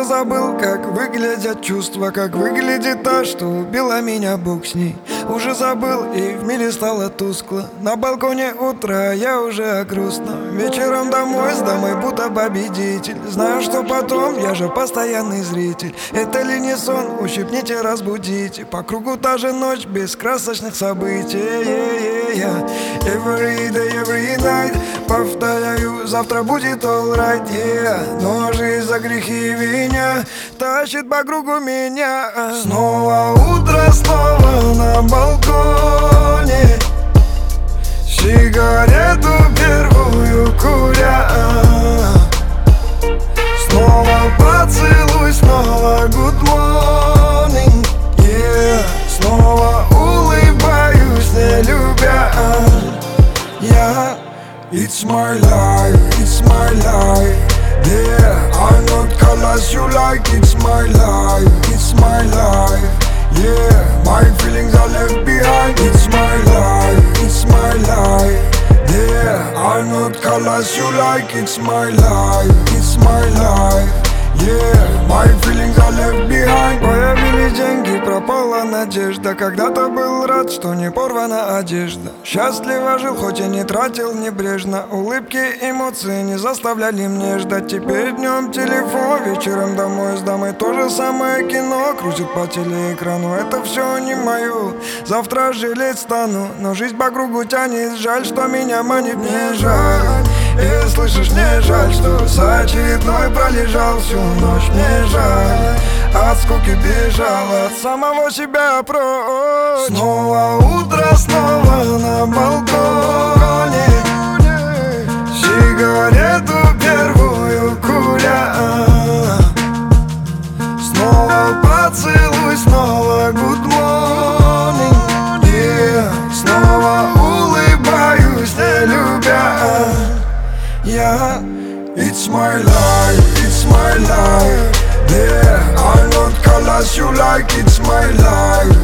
уже забыл, как выглядят чувства, как выглядит та, что убила меня, бог с ней. Уже забыл, и в мире стало тускло. На балконе утра, я уже грустно. Вечером домой с домой будто победитель. Знаю, что потом, я же постоянный зритель. Это ли не сон, ущипните, разбудите. По кругу та же ночь, без красочных событий. Every day, every night. Повторяю, завтра будет alright, Но жизнь за грехи виня тащит по кругу меня. Снова утро, снова на балконе, сигарету первую куря. Снова поцелуй, снова good morning, Снова улыбаюсь, не любя. It's my life, it's my life. I'm not colors you like. It's my life, it's my life. My feelings are left behind. It's my life, it's my life. I'm not colors you like. It's my life, it's my life. My feelings are left behind. Появились деньги, пропала надежда. Когда-то был рад, что не порвана одежда. Счастливо жил, хоть и не тратил небрежно. Улыбки, эмоции не заставляли мне ждать. Теперь днем телефон, вечером домой с дамой. То же самое кино крутит по телеэкрану. Это все не мое, завтра жалеть стану. Но жизнь по кругу тянет, жаль, что меня манит. Не жаль, слышишь, не жаль, что за очередной пролежал всю ночь. Мне жаль, от скуки бежал, от самого себя прочь. Снова утро, снова на балконе, сигарету первую куря. Снова поцелуй, снова good morning, Снова улыбаюсь, не любя. It's my life, it's my life. I'm not colors you like. It's my life,